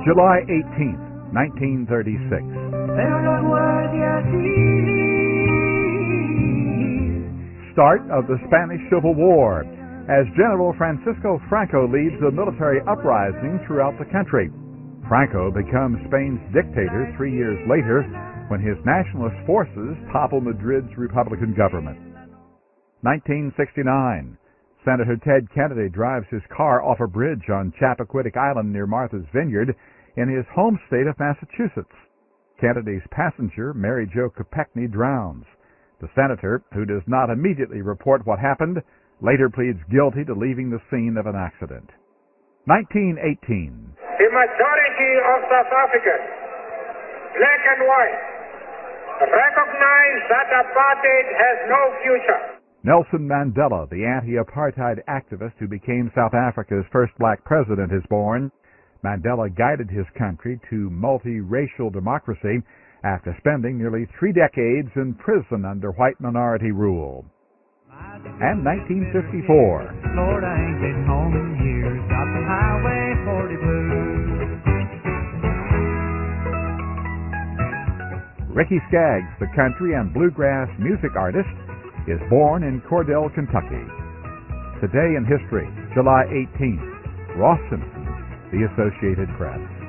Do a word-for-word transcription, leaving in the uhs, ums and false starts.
July eighteenth, nineteen thirty-six. Start of the Spanish Civil War, as General Francisco Franco leads a military uprising throughout the country. Franco becomes Spain's dictator three years later when his nationalist forces topple Madrid's Republican government. nineteen sixty-nine. Senator Ted Kennedy drives his car off a bridge on Chappaquiddick Island near Martha's Vineyard in his home state of Massachusetts. Kennedy's passenger, Mary Jo Kopechne, drowns. The senator, who does not immediately report what happened, later pleads guilty to leaving the scene of an accident. nineteen eighteen. The majority of South Africans, black and white, recognize that apartheid has no future. Nelson Mandela, the anti-apartheid activist who became South Africa's first black president, is born. Mandela guided his country to multiracial democracy after spending nearly three decades in prison under white minority rule. And nineteen fifty-four. Lord, I ain't been home in years. Got the Highway forty blues. Ricky Skaggs, the country and bluegrass music artist, is born in Cordell, Kentucky. Today in history, July eighteenth. Ross Simpson, The Associated Press.